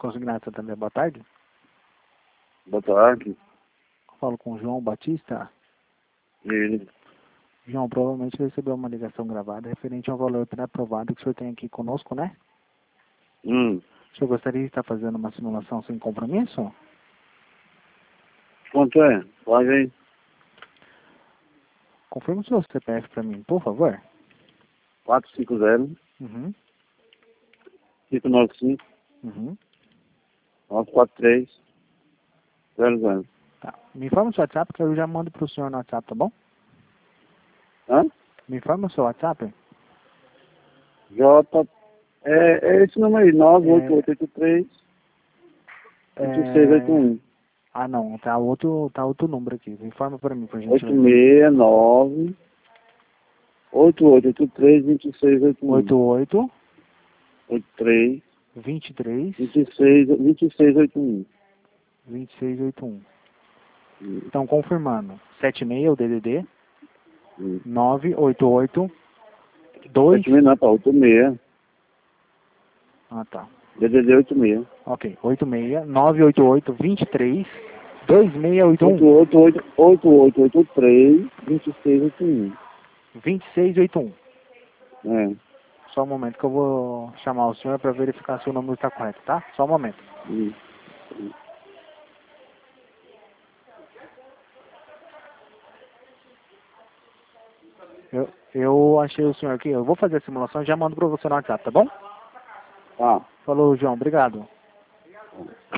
consignado também. Boa tarde. Boa tarde. Falo com o João Batista. Ele. João, provavelmente recebeu uma ligação gravada referente ao valor pré-aprovado que o senhor tem aqui conosco, né? O senhor gostaria de estar fazendo uma simulação sem compromisso? Quanto é? Paga aí. Confirme o seu CPF para mim, por favor. 450 Uhum. 595 Uhum. 943 00. Tá. Me informa o seu WhatsApp que eu já mando para o senhor no WhatsApp, tá bom? Hã? Me informa o seu WhatsApp. J. É esse número aí, 98883 2681. Ah, não. Tá outro número aqui. Me informa para mim, por gentileza. 869 8883 2681. 88 83 23 2681. 2681. Então, confirmando. 76 o DDD. 988 2. 86 não, tá, 86. Ah, tá. DDD 86. Ok. 86 988 23 2681. 8883 2681. 2681. É. Só um momento que eu vou chamar o senhor para verificar se o número está correto, tá? Só um momento. Eu achei o senhor aqui. Eu vou fazer a simulação e já mando para você no WhatsApp, tá bom? Tá. Falou, João. Obrigado.